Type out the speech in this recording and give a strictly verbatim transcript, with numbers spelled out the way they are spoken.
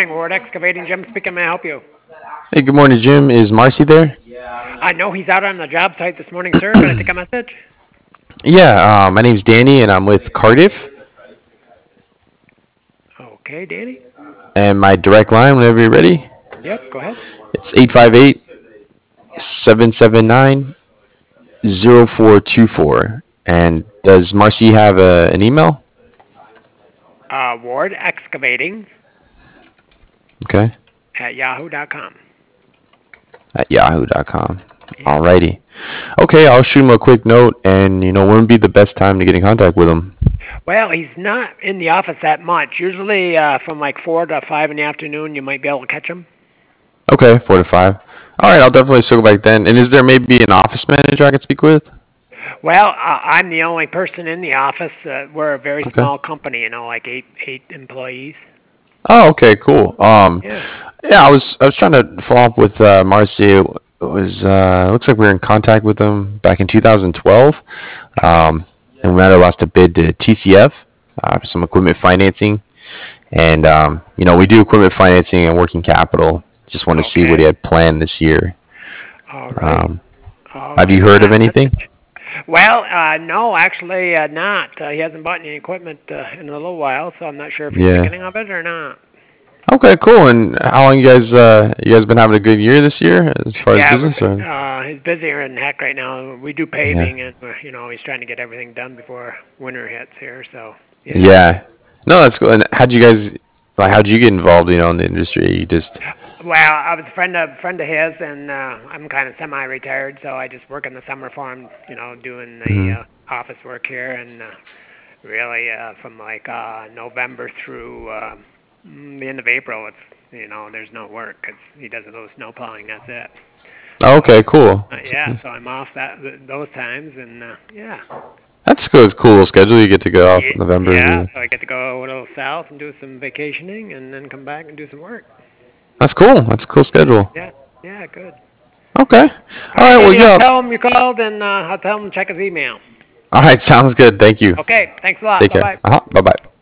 morning, Ward Excavating. Jim speaking. May I help you? Hey, good morning, Jim. Is Marcy there? I know he's out on the job site this morning, sir. Can I take a message? Yeah, uh, my name's Danny, and I'm with Cardiff. Okay, Danny. And my direct line, whenever you're ready, Yep, go ahead. it's eight five eight, seven seven nine, zero four two four. And does Marcy have a, an email? Uh, Ward Excavating Okay, at yahoo dot com. at yahoo dot com. Yeah. Alrighty. Okay, I'll shoot him a quick note, and you know when would be the best time to get in contact with him? Well, he's not in the office that much. Usually uh, from like four to five in the afternoon, you might be able to catch him. Okay, four to five. All right, I'll definitely circle back then. And is there maybe an office manager I could speak with? Well, uh, I'm the only person in the office. Uh, we're a very Okay. small company, you know, like eight eight employees. Oh, okay, cool. Um, Yeah. yeah, I was I was trying to follow up with uh, Marcy. It was uh, looks like we were in contact with them back in two thousand twelve, um, and we might have lost a bid to T C F uh, for some equipment financing, and um, you know we do equipment financing and working capital. Just want to see what he Okay. had planned this year. All right. Um, I'll have you give him heard of that anything? message. Well, uh, no, actually uh, not. Uh, he hasn't bought any equipment uh, in a little while, so I'm not sure if he's Yeah. thinking of it or not. Okay, cool. And how long you guys uh, you guys been having a good year this year as far as Yeah, business? we're, Or? uh, he's busier than heck right now. We do Yeah. paving, and we're, you know, he's trying to get everything done before winter hits here. So, yeah. Yeah. No, that's cool. And how'd you guys like? How'd you get involved? You know, in the industry? You just. Well, I was a friend of friend of his, and uh, I'm kind of semi-retired, so I just work in the summer for him. You know, doing the Mhm. uh, office work here, and uh, really uh, from like uh, November through uh, mm, the end of April, it's you know, there's no work because he does a little snow plowing. That's it. Oh, So okay, cool. uh, yeah, so I'm off that th- those times, and uh, yeah, That's cool. It's a cool schedule. You get to go off Ye- in November. yeah. To, So I get to go a little south and do some vacationing, and then come back and do some work. that's cool. That's a cool schedule. Yeah, yeah, good. Okay. All All right, right. Well, Danny, I'll yeah. tell him you called, and uh, I'll tell him to check his email. All right. Sounds good. Thank you. Okay, thanks a lot. Take Bye care. bye. Uh huh. Bye bye.